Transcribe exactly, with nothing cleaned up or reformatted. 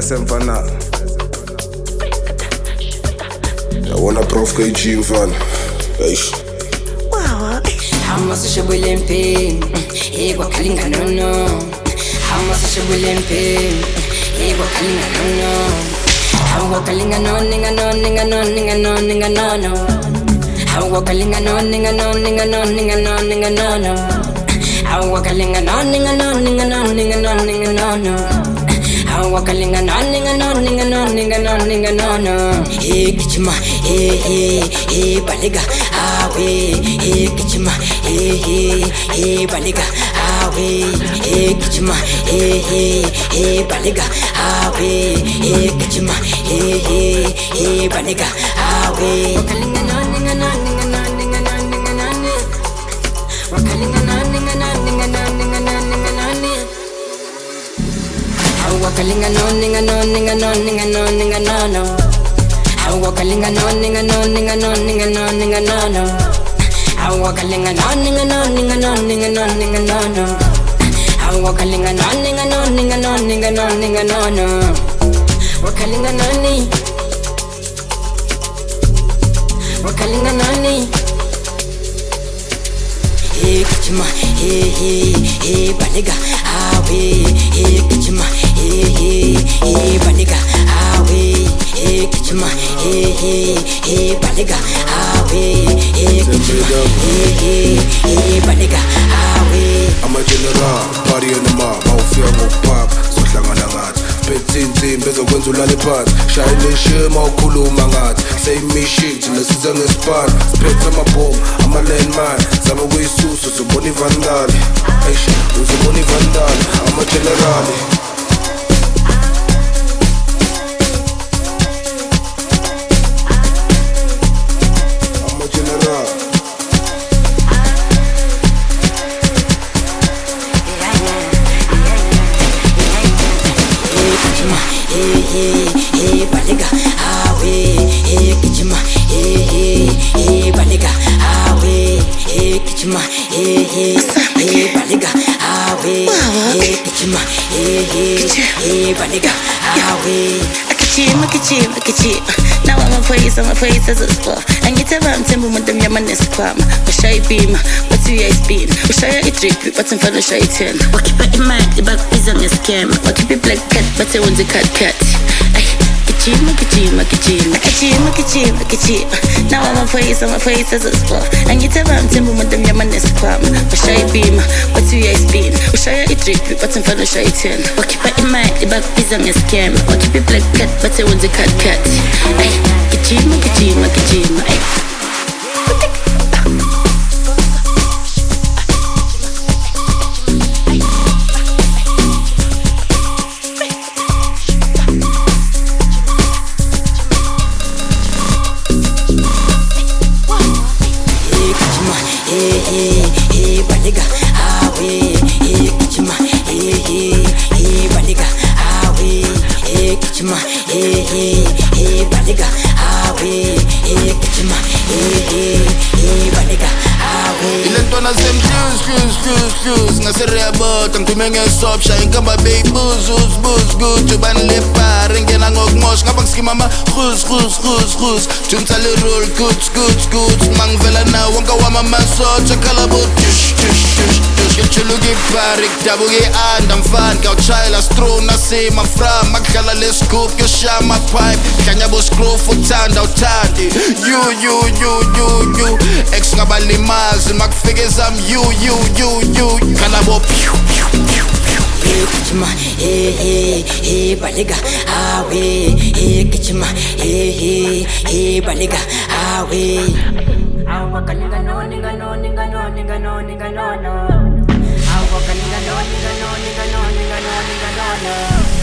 semva na. Yabona Prof K G mfana. Eish. Wow. Hama sashabule mpeni, egwa kalinga nono. Hama sashabule mpeni, egwa kalinga nono. Hawa kalinga no ninga no ninga no ninga no ninga no no. Hawa kalinga no ninga no ninga no ninga no ninga no no. Hawa kalinga no ninga no ninga no ninga no ninga no no. Hawa kalinga no ninga no ninga no ninga no ninga no no. Hey kichima, hey hey hey baliga, awe. Hey kichima, hey hey hey baliga, awe. Hey kichima, hey hey hey baliga, awe. Hey kichima, hey hey hey baliga, awe. Wakalinga no ninga no ninga no ninga no ninga no no. Wakalinga no ninga no ninga no ninga no ninga no no. Hawa kalinga no ninga no ninga no ninga no ninga no no. Hawa kalinga no ninga no ninga no ninga no ninga no no. Hawa kalinga no ninga no ninga no ninga no ninga no no. Hawa kalinga no ninga no ninga no ninga no ninga no no. Wakalinga no ni. Wakalinga no ni. Hey kichima, hey hey hey baliga, awe. Hey kichima, hey hey hey baliga, awe. Hey kichima, hey hey hey baliga, awe. Hey kichima, hey hey hey baliga, awe. I'm a general, party in the mob, mawufika ngokupapa, sohlangana ngathi. Phethe insimbi ezokwenza ulale phansi, shayela ishiya mawukhuluma ngathi. Same mission, thina siza ngesipani, siphethe amabhomu, ama-landmine. Zama ukuyisusa, uzobona ivandali. Eish, uzobona ivandali, ama-generali. Hey hey hey baliga, awe. Hey kichima, hey hey hey baliga, awe. Hey kichima, hey hey hey baliga, awe. Hey kichima, hey hey hey baliga, awe. Akachima, akachima, akachima. Now I'm a face, I'm a face as a spot. And get around temple with them yamanes kwama. Washay bima, what's your spin? Washay a trip, but I'm for shy ten. What keep it in mind, the back is on a scam. What keep it black cat, but I want the cat cat. Akachima, akachima, akachima. Akachima, akachima, akachima. Now I'm a face, I'm a face as a spot. And get around temple with them yamanes kwama. Washay bima, what's your spin? Washay a trip, but I'm for shy ten. What keep it in mind, the back is on a scam. What keep it black cat, but I want the cat cat. Ay, kichima, kichima, kichima. Ay. Hey hey hey baliga, awe. Hey kichima, hey hey hey baliga, awe. Hey kichima, hey hey hey baliga, awe. Hey kichima, hey hey hey baliga, awe. Ilentwana zemfuse fuse fuse fuse ngasereyabot angithume ngesop shaya inkamba beyibuz uz buz good ubani lepar ngena ngokmosh ngaba kuskima ama khuz khuz khuz khuz junta le roll good good good mangivela nawo wonke wama masotsha kalabut tush tush tush tush ngijuluka ibari kudabuka i-under mfana ngawuchayela stro nasema from makudlala lescoop kuyoshaya amapipe khanya boscroof uthanda uthandi you you you you you ex ngabalimazi makufika ezam you you you you kalabo piu piu piu piu. Hey kichima, hey hey hey baliga, awe. Hey kichima, hey hey hey baliga, awe. Awa kalinga no ninga no ninga no ninga no ninga no no. Awa kalinga no ninga no ninga no ninga no ninga no no.